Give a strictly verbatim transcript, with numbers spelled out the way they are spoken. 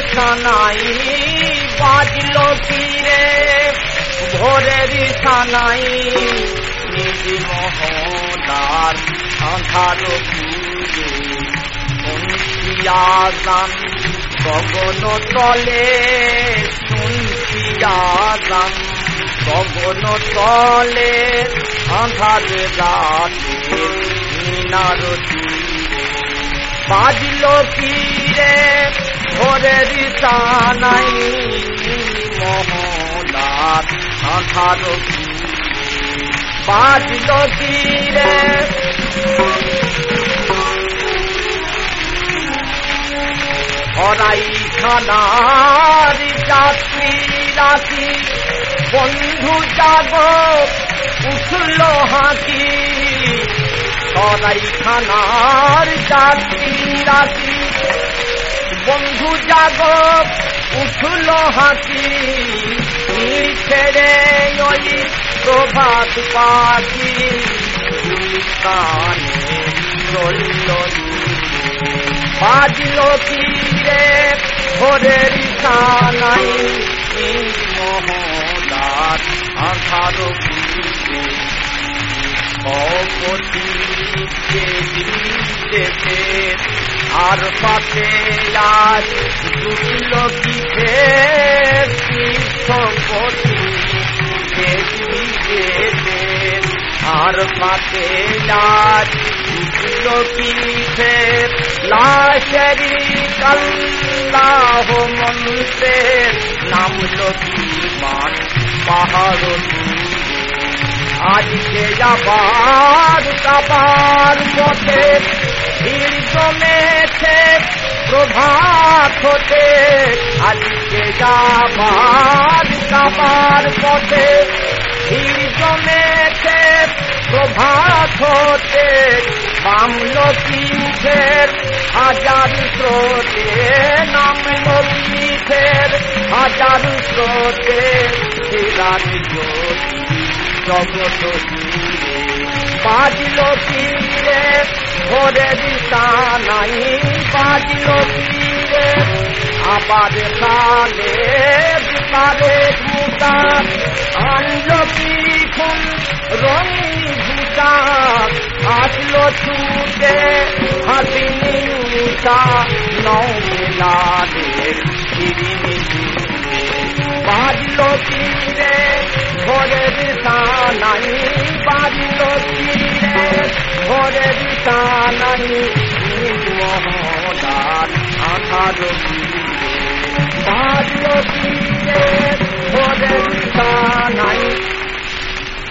সানাই বাজল ফিরে ভোরের সানাই নিজ মহলার আধার পুরে শুনছিয়াজান গগন তলে শুনছিয়াজান গগন তলে আধার রাতে মিনার বাজল ফিরে ভোরের সানাই মহলার আধার বাজল ফিরে হরাই খানার যাত্রী রাখি বন্ধু জাগ উঠল হাঁকি হরাই খানার যাত্রী রাখি বন্ধু জাগ উঠল হাঁকি ছেড়ে ওই প্রভাত পাখি কানে চলল বাজল ফিরে ভোরের সানাই মহলার আধার পুরে অপতিকে দিতে আর পাতে আজ জুটল কি ফের তীর্থপতিকে দিতে আর পাতে আজ জুটল কি ফের লাশেরি আল্লাহ মন্ত্রের নামল বিমান পাহাড় আজকে যাবার কাবার পথে ভিড় জমেছে প্রভাত হতে আজকে যাবার কাবার পথে ভিড় জমেছে প্রভাত হতে নামল পীঠের হাজার স্রোতে নামল পীঠের হাজার স্রোতে বিরাট জ্যোতি জগৎ জুড়ে বাজল ফিরে ভোরের সানাই বাজল ফিরে আবার কালে বিকারে মুটা আনল পিছন রঙিন ভূতা আসলো ছুটে হাসিনি উঠা নৌ মেলাদের ফিরিনি বাজল ফিরে ভোরের সানাই বাজল ফিরে ভোরের সানাই মহলার আধার বাজল